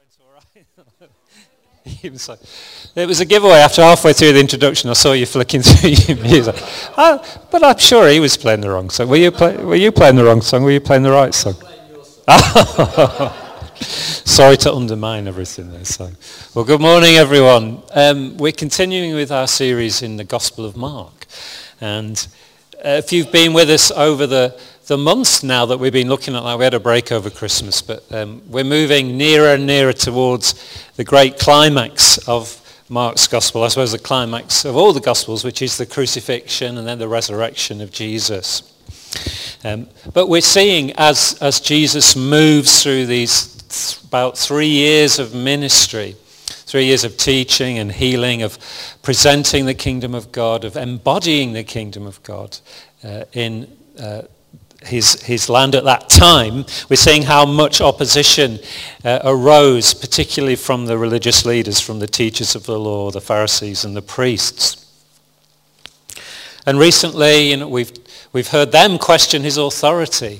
It's all right. It was a giveaway. After halfway through the introduction, I saw you flicking through your music. But I'm sure he was playing the wrong song. Were you playing the wrong song? Were you playing the right song? Sorry to undermine everything there. So, well, good morning, everyone. We're continuing with our series in the Gospel of Mark, and if you've been with us over the months now that we've been looking at that, we had a break over Christmas, but we're moving nearer and nearer towards the great climax of Mark's Gospel, I suppose the climax of all the Gospels, which is the crucifixion and then the resurrection of Jesus. But we're seeing as Jesus moves through these about 3 years of ministry, 3 years of teaching and healing, of presenting the kingdom of God, of embodying the kingdom of God in his land at that time, we're seeing how much opposition arose, particularly from the religious leaders, from the teachers of the law, the Pharisees and the priests. And recently, we've heard them question his authority.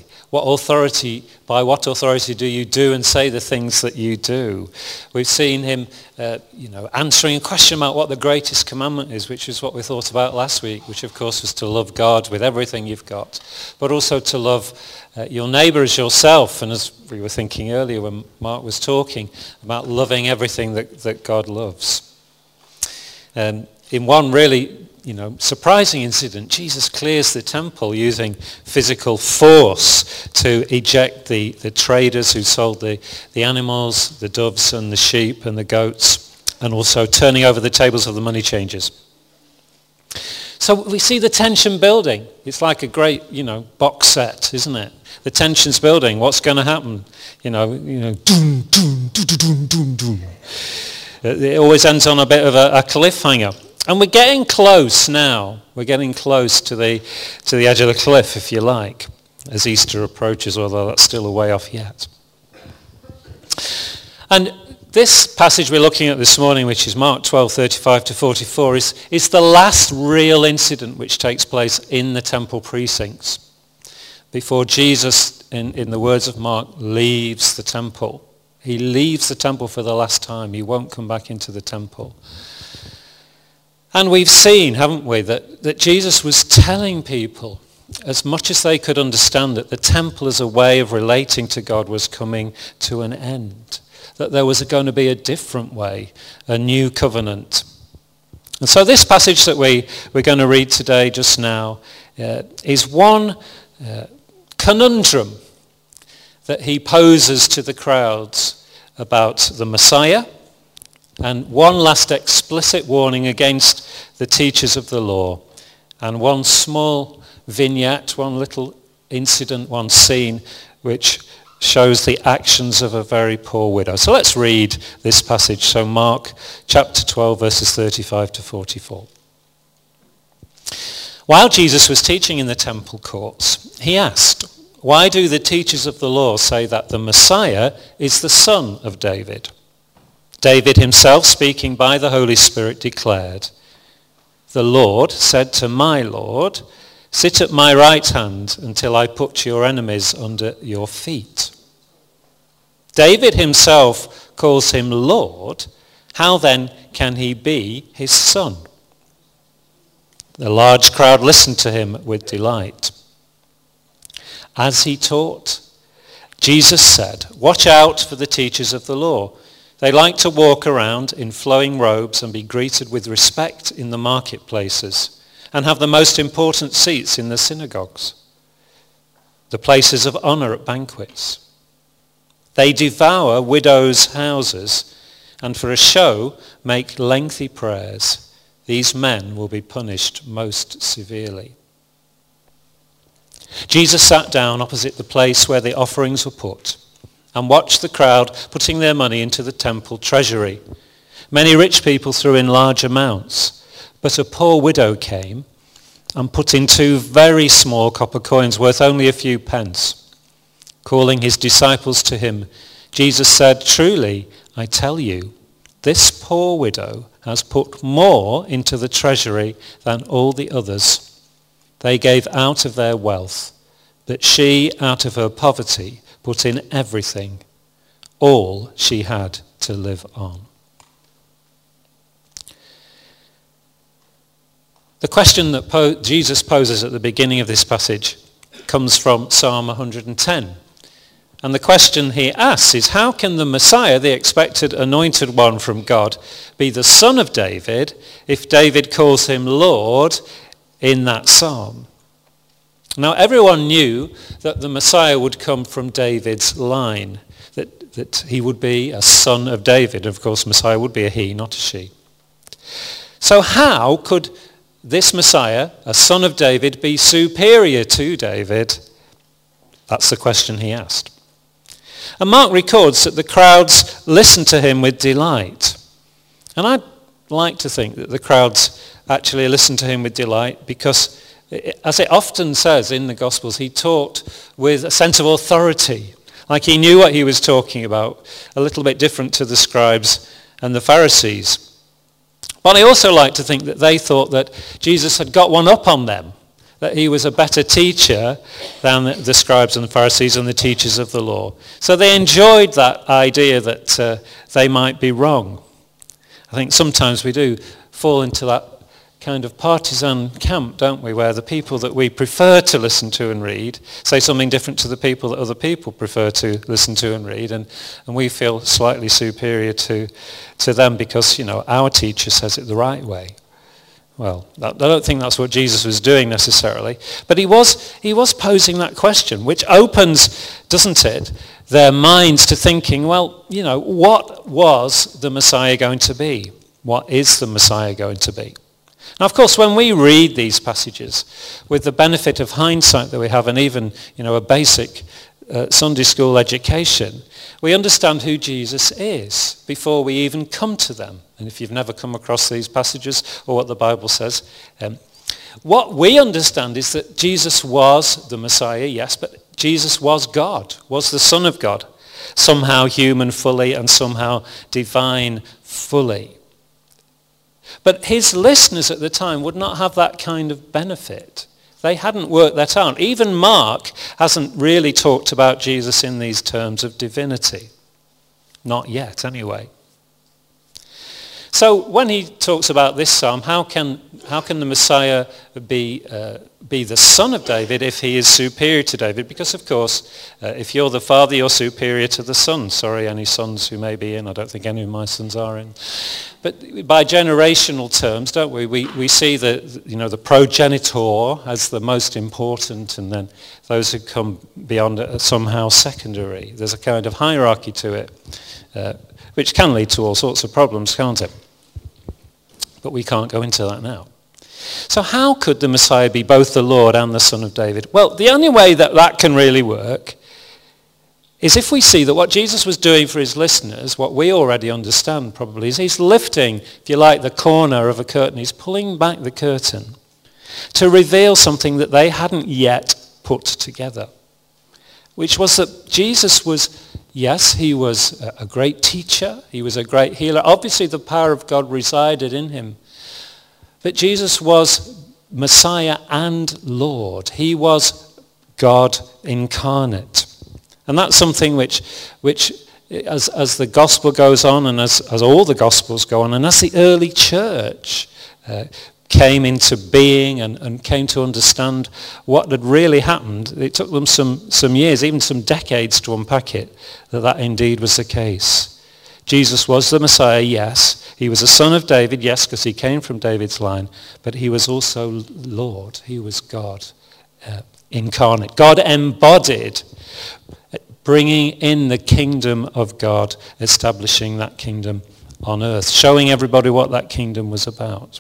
By what authority do you do and say the things that you do? We've seen him, answering a question about what the greatest commandment is, which is what we thought about last week, which of course was to love God with everything you've got, but also to love your neighbour as yourself. And as we were thinking earlier when Mark was talking about loving everything that God loves. In one really surprising incident, Jesus clears the temple using physical force to eject the traders who sold the animals, the doves and the sheep and the goats, and also turning over the tables of the money changers. So we see the tension building. It's like a great, box set, isn't it? The tension's building. What's going to happen? Doom, doom, doom, doom, doom, doom. It always ends on a bit of a cliffhanger. And we're getting close now. We're getting close to the edge of the cliff, if you like, as Easter approaches, although that's still a way off yet. And this passage we're looking at this morning, which is Mark 12:35-44, is the last real incident which takes place in the temple precincts before Jesus, in the words of Mark, leaves the temple. He leaves the temple for the last time. He won't come back into the temple. And we've seen, haven't we, that Jesus was telling people, as much as they could understand, that the temple as a way of relating to God was coming to an end, that there was going to be a different way, a new covenant. And so this passage that we're going to read today, just now, is one conundrum that he poses to the crowds about the Messiah, and one last explicit warning against the teachers of the law, and one small vignette, one little incident, one scene, which shows the actions of a very poor widow. So let's read this passage. So Mark chapter 12, verses 35-44. While Jesus was teaching in the temple courts, he asked, "Why do the teachers of the law say that the Messiah is the son of David? David himself, speaking by the Holy Spirit, declared, 'The Lord said to my Lord, sit at my right hand until I put your enemies under your feet.' David himself calls him Lord. How then can he be his son?" The large crowd listened to him with delight. As he taught, Jesus said, "Watch out for the teachers of the law. They like to walk around in flowing robes and be greeted with respect in the marketplaces and have the most important seats in the synagogues, the places of honor at banquets. They devour widows' houses and for a show make lengthy prayers. These men will be punished most severely." Jesus sat down opposite the place where the offerings were put and watched the crowd putting their money into the temple treasury. Many rich people threw in large amounts, but a poor widow came and put in 2 very small copper coins worth only a few pence. Calling his disciples to him, Jesus said, "Truly, I tell you, this poor widow has put more into the treasury than all the others. They gave out of their wealth, but she, out of her poverty, put in everything, all she had to live on. The question that Jesus poses at the beginning of this passage comes from Psalm 110. And the question he asks is, how can the Messiah, the expected anointed one from God, be the son of David if David calls him Lord in that psalm? Now, everyone knew that the Messiah would come from David's line, that he would be a son of David. Of course, Messiah would be a he, not a she. So how could this Messiah, a son of David, be superior to David? That's the question he asked. And Mark records that the crowds listened to him with delight. And I'd like to think that the crowds actually listened to him with delight because, as it often says in the Gospels, he taught with a sense of authority, like he knew what he was talking about, a little bit different to the scribes and the Pharisees. But I also like to think that they thought that Jesus had got one up on them, that he was a better teacher than the scribes and the Pharisees and the teachers of the law. So they enjoyed that idea that they might be wrong. I think sometimes we do fall into that kind of partisan camp, don't we, where the people that we prefer to listen to and read say something different to the people that other people prefer to listen to and read, and we feel slightly superior to them because, our teacher says it the right way. Well, I don't think that's what Jesus was doing necessarily, but he was posing that question, which opens, doesn't it, their minds to thinking, well, what was the Messiah going to be? What is the Messiah going to be? Now, of course, when we read these passages, with the benefit of hindsight that we have, and even, a basic Sunday school education, we understand who Jesus is before we even come to them. And if you've never come across these passages or what the Bible says, what we understand is that Jesus was the Messiah, yes, but Jesus was God, was the Son of God, somehow human fully and somehow divine fully. But his listeners at the time would not have that kind of benefit. They hadn't worked that out. Even Mark hasn't really talked about Jesus in these terms of divinity. Not yet, anyway. So when he talks about this psalm, how can the Messiah be the son of David if he is superior to David? Because, of course, if you're the father, you're superior to the son. Sorry, any sons who may be in. I don't think any of my sons are in. But by generational terms, don't we? We see the progenitor as the most important, and then those who come beyond it are somehow secondary. There's a kind of hierarchy to it, which can lead to all sorts of problems, can't it? But we can't go into that now. So how could the Messiah be both the Lord and the Son of David? Well, the only way that can really work is if we see that what Jesus was doing for his listeners, what we already understand probably, is he's lifting, if you like, the corner of a curtain. He's pulling back the curtain to reveal something that they hadn't yet put together, which was that Jesus was, yes, he was a great teacher. He was a great healer. Obviously, the power of God resided in him. But Jesus was Messiah and Lord. He was God incarnate. And that's something which as the gospel goes on, and as all the gospels go on, and as the early church came into being and came to understand what had really happened, it took them some years, even some decades, to unpack it, that indeed was the case. Jesus was the Messiah, yes. He was a son of David, yes, because he came from David's line, but he was also Lord. He was God incarnate, God embodied, bringing in the kingdom of God, establishing that kingdom on earth, showing everybody what that kingdom was about.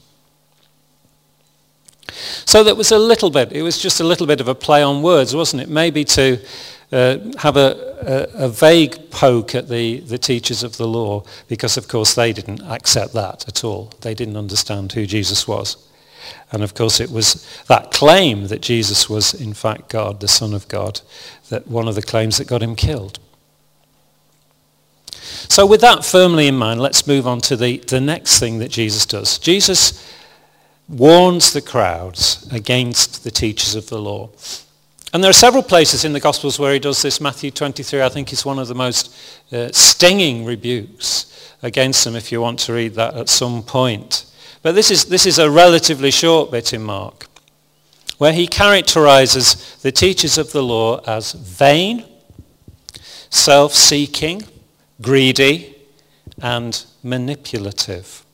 So that was it was just a little bit of a play on words, wasn't it? Maybe to have a vague poke at the teachers of the law, because of course they didn't accept that at all. They didn't understand who Jesus was. And of course it was that claim that Jesus was in fact God, the Son of God, that one of the claims that got him killed. So with that firmly in mind, let's move on to the next thing that Jesus does. Jesus warns the crowds against the teachers of the law. And there are several places in the Gospels where he does this. Matthew 23, I think, is one of the most stinging rebukes against them if you want to read that at some point. But this is a relatively short bit in Mark, where he characterizes the teachers of the law as vain, self-seeking, greedy, and manipulative.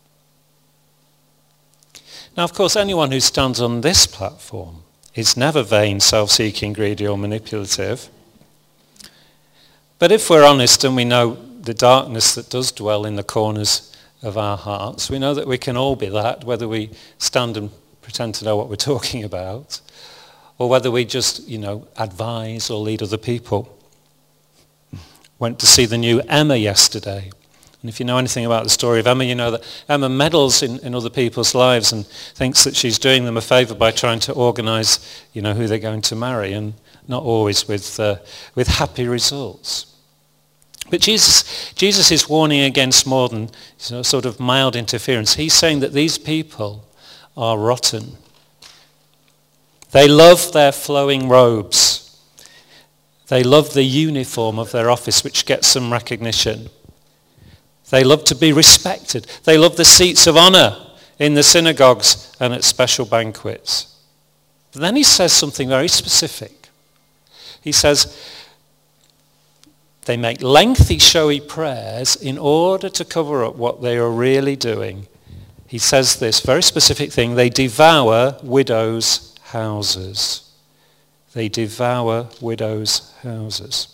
Now, of course, anyone who stands on this platform is never vain, self-seeking, greedy, or manipulative. But if we're honest and we know the darkness that does dwell in the corners of our hearts, we know that we can all be that, whether we stand and pretend to know what we're talking about, or whether we just, advise or lead other people. Went to see the new Emma yesterday. And if you know anything about the story of Emma, you know that Emma meddles in other people's lives and thinks that she's doing them a favour by trying to organise, who they're going to marry, and not always with happy results. But Jesus is warning against more than sort of mild interference. He's saying that these people are rotten. They love their flowing robes. They love the uniform of their office, which gets some recognition. They love to be respected. They love the seats of honor in the synagogues and at special banquets. But then he says something very specific. He says, they make lengthy, showy prayers in order to cover up what they are really doing. He says this very specific thing: they devour widows' houses. They devour widows' houses.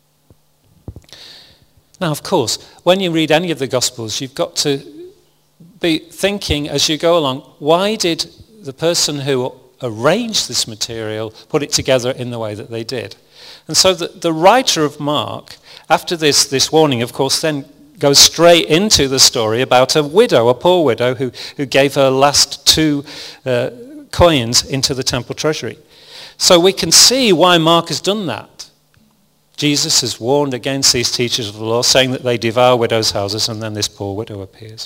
Now, of course, when you read any of the Gospels, you've got to be thinking as you go along, why did the person who arranged this material put it together in the way that they did? And so the writer of Mark, after this warning, of course, then goes straight into the story about a widow, a poor widow, who gave her last 2 coins into the temple treasury. So we can see why Mark has done that. Jesus has warned against these teachers of the law, saying that they devour widows' houses, and then this poor widow appears.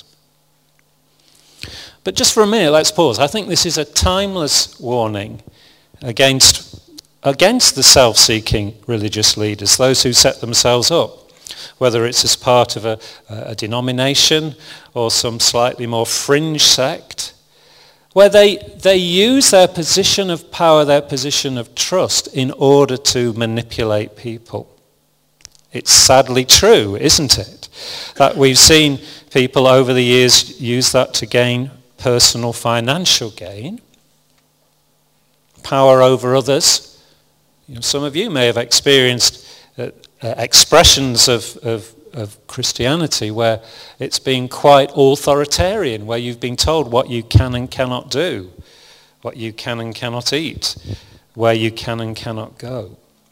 But just for a minute, let's pause. I think this is a timeless warning against the self-seeking religious leaders, those who set themselves up, whether it's as part of a denomination or some slightly more fringe sect, where they use their position of power, their position of trust, in order to manipulate people. It's sadly true, isn't it? That we've seen people over the years use that to gain personal financial gain, power over others. Some of you may have experienced expressions of Christianity where it's been quite authoritarian, where you've been told what you can and cannot do, what you can and cannot eat, where you can and cannot go.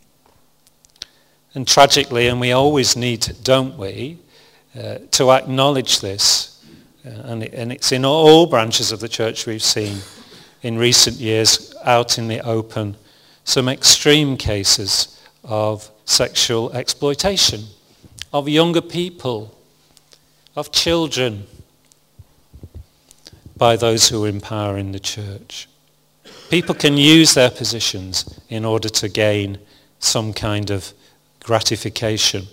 And tragically, and we always need, don't we, to acknowledge this, and it's in all branches of the church we've seen in recent years out in the open, some extreme cases of sexual exploitation of younger people, of children, by those who are in power in the church. People can use their positions in order to gain some kind of gratification.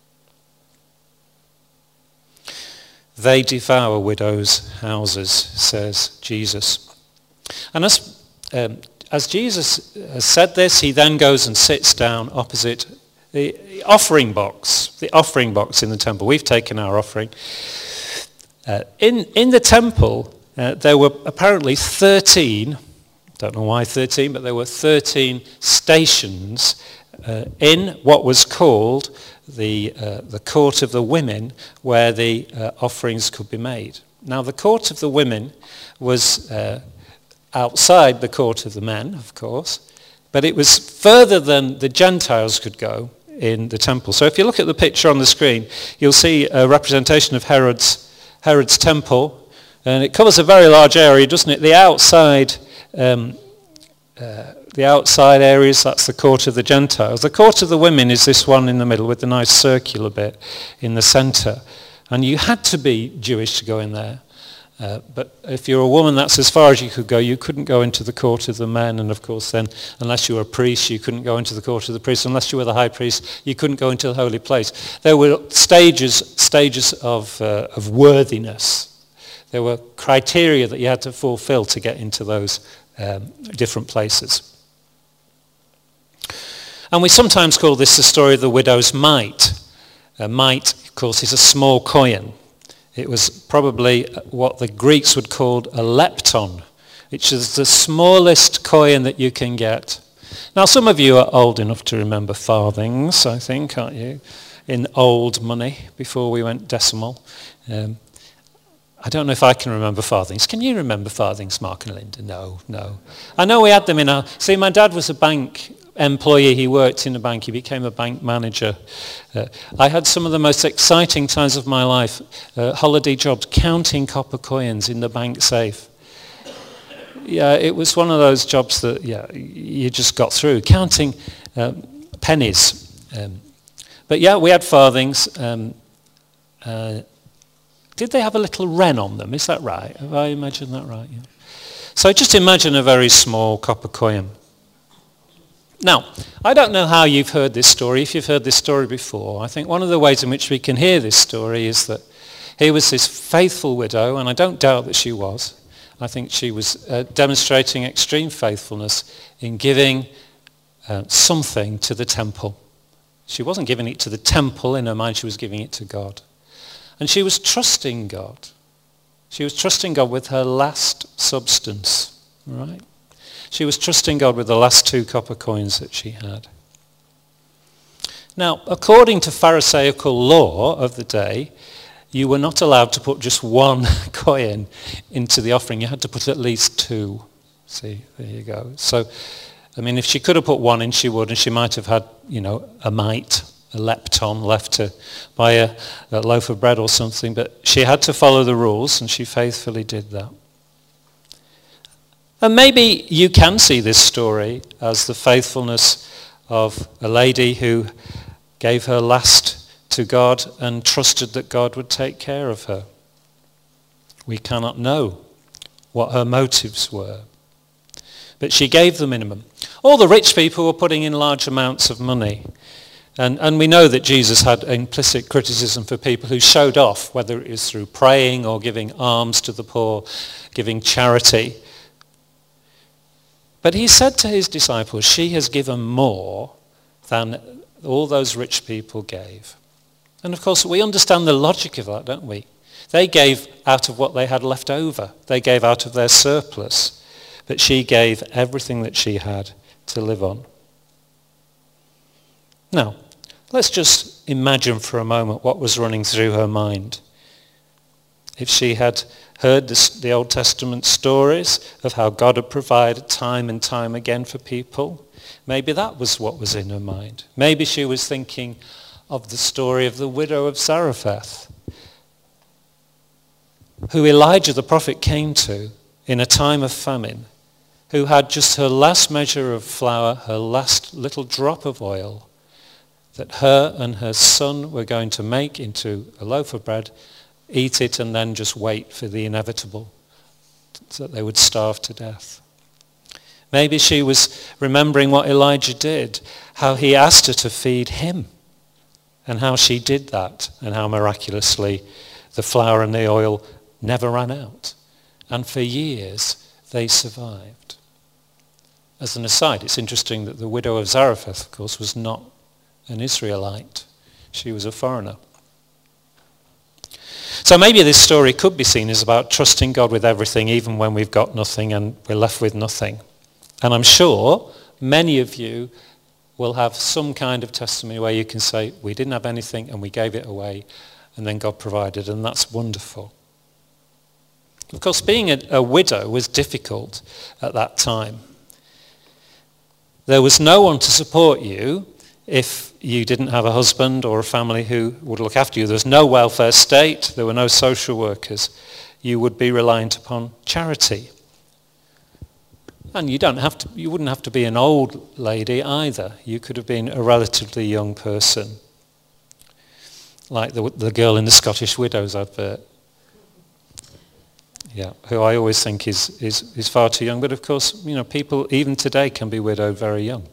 They devour widows' houses, says Jesus. And as Jesus has said this, he then goes and sits down opposite the offering box in the temple. We've taken our offering. In the temple, there were apparently 13, don't know why 13, but there were 13 stations in what was called the court of the women, where the offerings could be made. Now, the court of the women was outside the court of the men, of course, but it was further than the Gentiles could go in the temple. So if you look at the picture on the screen, you'll see a representation of Herod's temple, and it covers a very large area, doesn't it? The outside areas, that's the court of the Gentiles. The court of the women is this one in the middle with the nice circular bit in the center. And you had to be Jewish to go in there. But if you're a woman, that's as far as you could go. You couldn't go into the court of the men, and of course then, unless you were a priest, you couldn't go into the court of the priests. Unless you were the high priest, you couldn't go into the holy place. There were stages of worthiness. There were criteria that you had to fulfill to get into those different places. And we sometimes call this the story of the widow's mite. A mite, of course, is a small coin. It was probably what the Greeks would call a lepton, which is the smallest coin that you can get. Now, some of you are old enough to remember farthings, I think, aren't you? In old money, before we went decimal. I don't know if I can remember farthings. Can you remember farthings, Mark and Linda? No. I know we had them in our... See, my dad was a bank employee. He worked in a bank. He became a bank manager. I had some of the most exciting times of my life, holiday jobs, counting copper coins in the bank safe. Yeah, it was one of those jobs that, you just got through, counting pennies. But yeah, we had farthings. Did they have a little wren on them? Is that right? Have I imagined that right? Yeah. So just imagine a very small copper coin. Now, I don't know how you've heard this story, if you've heard this story before. I think one of the ways in which we can hear this story is that here was this faithful widow, and I don't doubt that she was. I think she was demonstrating extreme faithfulness in giving something to the temple. She wasn't giving it to the temple in her mind, she was giving it to God. And she was trusting God. She was trusting God with her last substance, right? She was trusting God with the last 2 copper coins that she had. Now, according to Pharisaical law of the day, you were not allowed to put just 1 coin into the offering. You had to put at least 2. See, there you go. So, I mean, if she could have put 1 in, she would, and she might have had, a mite, a lepton left to buy a loaf of bread or something, but she had to follow the rules, and she faithfully did that. And maybe you can see this story as the faithfulness of a lady who gave her last to God and trusted that God would take care of her. We cannot know what her motives were. But she gave the minimum. All the rich people were putting in large amounts of money. And we know that Jesus had implicit criticism for people who showed off, whether it is through praying or giving alms to the poor, giving charity. But he said to his disciples, she has given more than all those rich people gave. And of course, we understand the logic of that, don't we? They gave out of what they had left over. They gave out of their surplus. But she gave everything that she had to live on. Now, let's just imagine for a moment what was running through her mind. If she had heard the Old Testament stories of how God had provided time and time again for people, maybe that was what was in her mind. Maybe she was thinking of the story of the widow of Zarephath, who Elijah the prophet came to in a time of famine, who had just her last measure of flour, her last little drop of oil, that her and her son were going to make into a loaf of bread, eat it, and then just wait for the inevitable, so that they would starve to death. Maybe she was remembering what Elijah did, how he asked her to feed him, and how she did that, and how miraculously the flour and the oil never ran out. And for years, they survived. As an aside, it's interesting that the widow of Zarephath, of course, was not an Israelite. She was a foreigner. So maybe this story could be seen as about trusting God with everything, even when we've got nothing and we're left with nothing. And I'm sure many of you will have some kind of testimony where you can say, we didn't have anything and we gave it away, and then God provided, and that's wonderful. Of course, being a widow was difficult at that time. There was no one to support you if you didn't have a husband or a family who would look after you. There was no welfare state. There were no social workers. You would be reliant upon charity. And you wouldn't have to be an old lady either. You could have been a relatively young person, like the girl in the Scottish Widows advert. Yeah, who I always think is far too young. But of course, people even today can be widowed very young.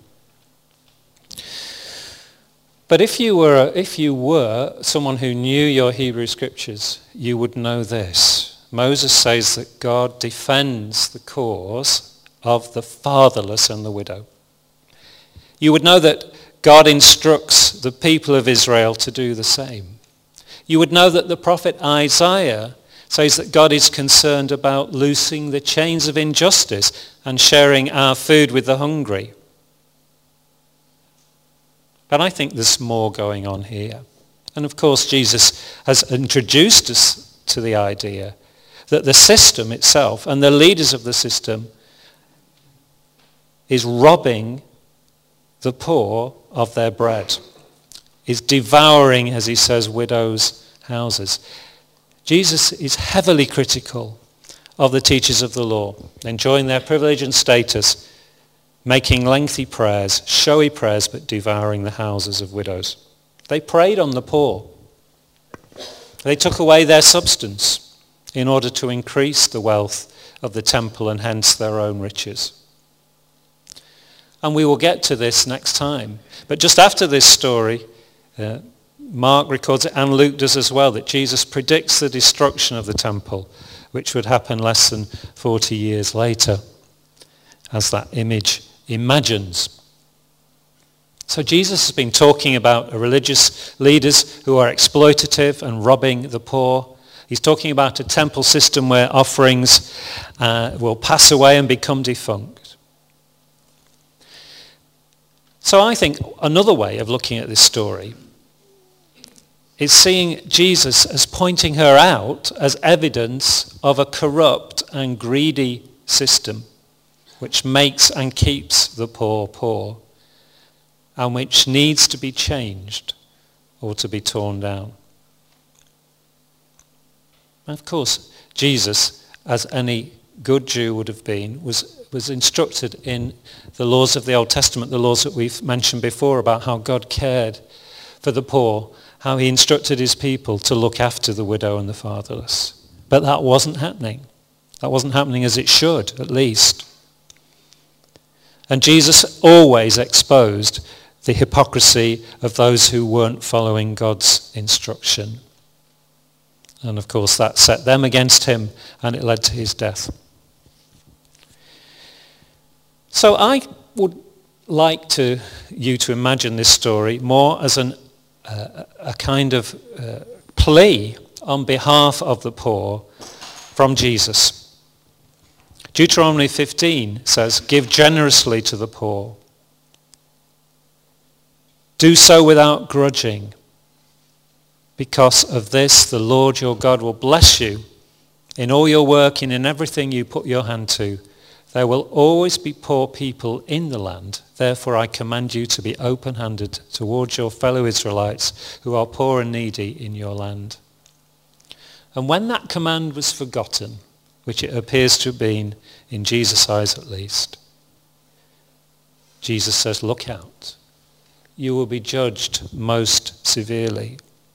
But if you were someone who knew your Hebrew scriptures, you would know this. Moses says that God defends the cause of the fatherless and the widow. You would know that God instructs the people of Israel to do the same. You would know that the prophet Isaiah says that God is concerned about loosing the chains of injustice and sharing our food with the hungry. But I think there's more going on here. And of course, Jesus has introduced us to the idea that the system itself and the leaders of the system is robbing the poor of their bread, is devouring, as he says, widows' houses. Jesus is heavily critical of the teachers of the law, enjoying their privilege and status, making lengthy prayers, showy prayers, but devouring the houses of widows. They preyed on the poor. They took away their substance in order to increase the wealth of the temple and hence their own riches. And we will get to this next time. But just after this story, Mark records it, and Luke does as well, that Jesus predicts the destruction of the temple, which would happen less than 40 years later, as that image imagines. So Jesus has been talking about religious leaders who are exploitative and robbing the poor. He's talking about a temple system where offerings will pass away and become defunct. So I think another way of looking at this story is seeing Jesus as pointing her out as evidence of a corrupt and greedy system which makes and keeps the poor and which needs to be changed or to be torn down. And of course, Jesus, as any good Jew would have been, was instructed in the laws of the Old Testament, the laws that we've mentioned before about how God cared for the poor, how he instructed his people to look after the widow and the fatherless. But that wasn't happening. That wasn't happening as it should, at least. And Jesus always exposed the hypocrisy of those who weren't following God's instruction. And of course that set them against him and it led to his death. So I would like you to imagine this story more as a kind of plea on behalf of the poor from Jesus. Deuteronomy 15 says, "Give generously to the poor. Do so without grudging. Because of this, the Lord your God will bless you in all your work and in everything you put your hand to. There will always be poor people in the land. Therefore, I command you to be open-handed towards your fellow Israelites who are poor and needy in your land." And when that command was forgotten, which it appears to have been in Jesus' eyes at least, Jesus says, "Look out. You will be judged most severely."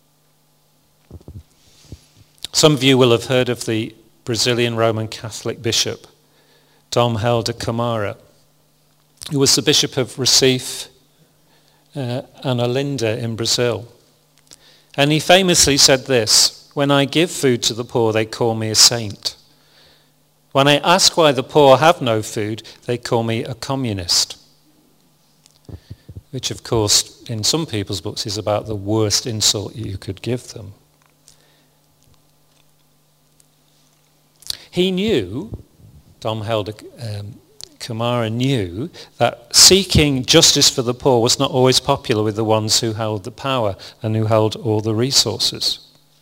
Some of you will have heard of the Brazilian Roman Catholic bishop, Dom Helder Camara, who was the bishop of Recife and Olinda in Brazil. And he famously said this, "When I give food to the poor, they call me a saint. When I ask why the poor have no food, they call me a communist." Which, of course, in some people's books is about the worst insult you could give them. He knew, Dom Helder Camara knew, that seeking justice for the poor was not always popular with the ones who held the power and who held all the resources.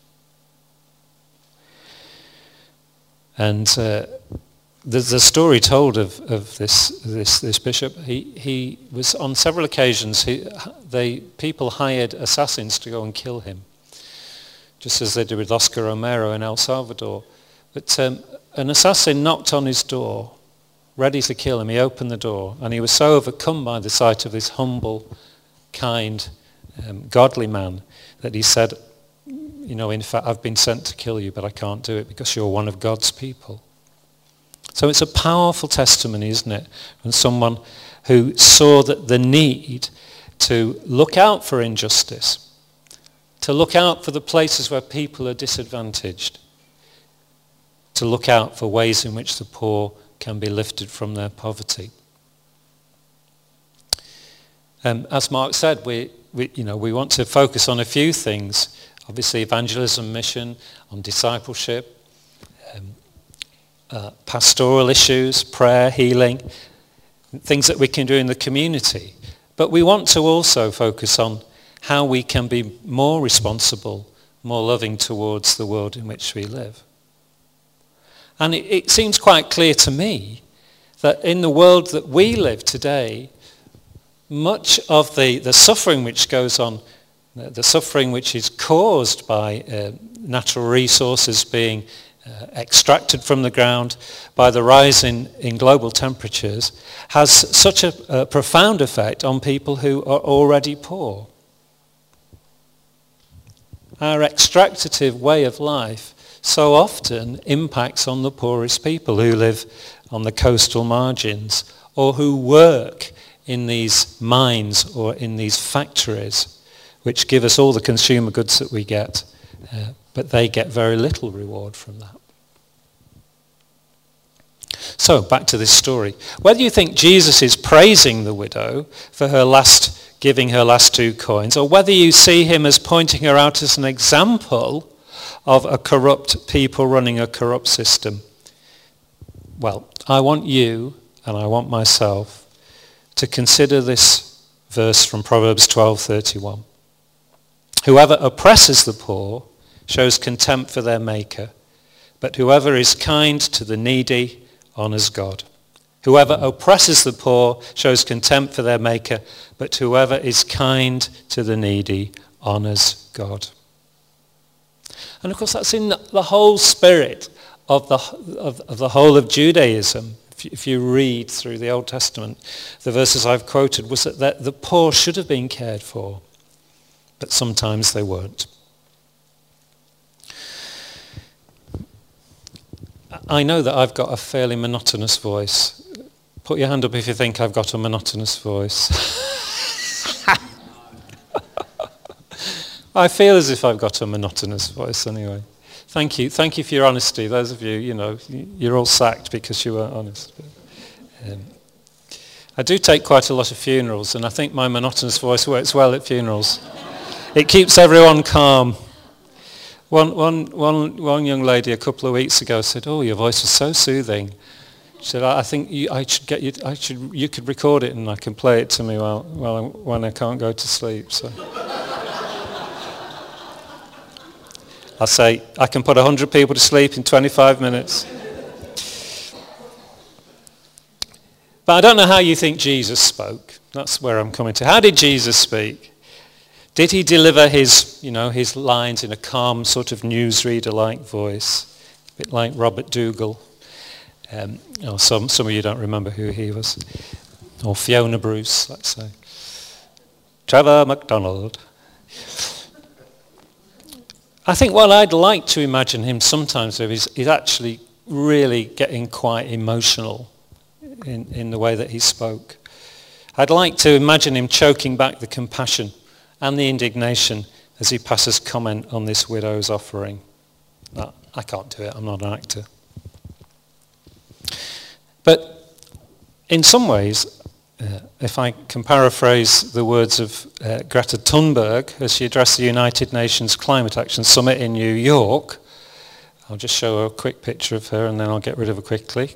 And there's a story told of this bishop. He was on several occasions, people hired assassins to go and kill him, just as they did with Oscar Romero in El Salvador. But an assassin knocked on his door, ready to kill him. He opened the door, and he was so overcome by the sight of this humble, kind, godly man that he said, in fact, I've been sent to kill you, but I can't do it because you're one of God's people. So it's a powerful testimony, isn't it? From someone who saw that the need to look out for injustice, to look out for the places where people are disadvantaged, to look out for ways in which the poor can be lifted from their poverty. As Mark said, we want to focus on a few things. Obviously, evangelism, mission, on discipleship, pastoral issues, prayer, healing, things that we can do in the community. But we want to also focus on how we can be more responsible, more loving towards the world in which we live. And it seems quite clear to me that in the world that we live today, much of the suffering which goes on, the suffering which is caused by natural resources being extracted from the ground, by the rise in global temperatures, has such a profound effect on people who are already poor. Our extractive way of life so often impacts on the poorest people who live on the coastal margins or who work in these mines or in these factories which give us all the consumer goods that we get, but they get very little reward from that. So, back to this story. Whether you think Jesus is praising the widow for giving her last 2 coins, or whether you see him as pointing her out as an example of a corrupt people running a corrupt system, well, I want you and I want myself to consider this verse from Proverbs 12:31. Whoever oppresses the poor shows contempt for their maker, but whoever is kind to the needy honors God. Whoever oppresses the poor shows contempt for their maker, but whoever is kind to the needy honors God. And of course that's in the whole spirit of the whole of Judaism. If you read through the Old Testament, the verses I've quoted was that the poor should have been cared for, but sometimes they weren't. I know that I've got a fairly monotonous voice. Put your hand up if you think I've got a monotonous voice. I feel as if I've got a monotonous voice anyway. Thank you for your honesty. Those of you, you're all sacked because you weren't honest. I do take quite a lot of funerals, and I think my monotonous voice works well at funerals. It keeps everyone calm. One young lady a couple of weeks ago said, "Oh, your voice was so soothing." She said, "I think you could record it and I can play it to me when I can't go to sleep." So I say, I can put 100 people to sleep in 25 minutes. But I don't know how you think Jesus spoke. That's where I'm coming to. How did Jesus speak? Did he deliver his lines in a calm sort of newsreader-like voice, a bit like Robert Dougal? Some of you don't remember who he was. Or Fiona Bruce, let's say. Trevor McDonald. I think what I'd like to imagine him sometimes do is actually really getting quite emotional in the way that he spoke. I'd like to imagine him choking back the compassion and the indignation as he passes comment on this widow's offering. No, I can't do it, I'm not an actor. But in some ways, if I can paraphrase the words of Greta Thunberg as she addressed the United Nations Climate Action Summit in New York, I'll just show a quick picture of her and then I'll get rid of her quickly.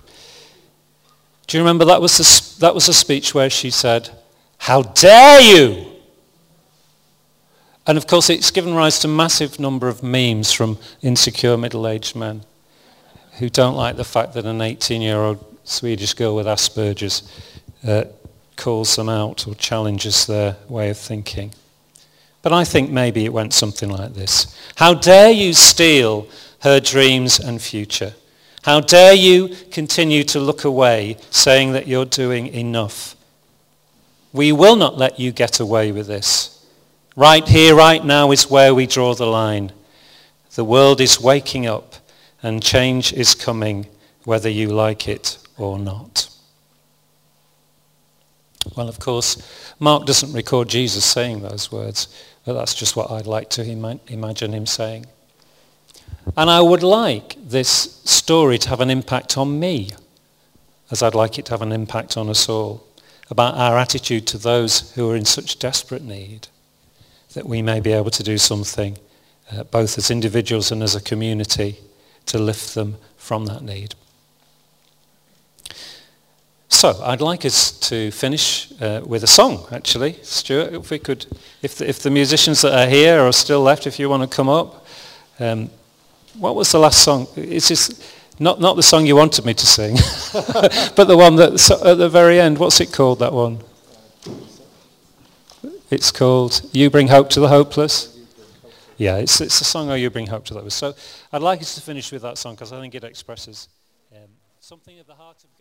Do you remember that was a speech where she said, "How dare you?" And of course it's given rise to a massive number of memes from insecure middle-aged men who don't like the fact that an 18-year-old Swedish girl with Asperger's calls them out or challenges their way of thinking. But I think maybe it went something like this. How dare you steal her dreams and future? How dare you continue to look away, saying that you're doing enough? We will not let you get away with this. Right here, right now is where we draw the line. The world is waking up and change is coming, whether you like it or not. Well, of course, Mark doesn't record Jesus saying those words, but that's just what I'd like to imagine him saying. And I would like this story to have an impact on me, as I'd like it to have an impact on us all, about our attitude to those who are in such desperate need, that we may be able to do something, both as individuals and as a community, to lift them from that need. So I'd like us to finish with a song, actually. Stuart, if we could, if the musicians that are here are still left, if you want to come up. What was the last song? It's just not the song you wanted me to sing, but the one that's at the very end. What's it called, that one? It's called You Bring Hope to the Hopeless. Yeah, it's a song, Oh, You Bring Hope to the Hopeless. So I'd like us to finish with that song because I think it expresses something of the heart of God.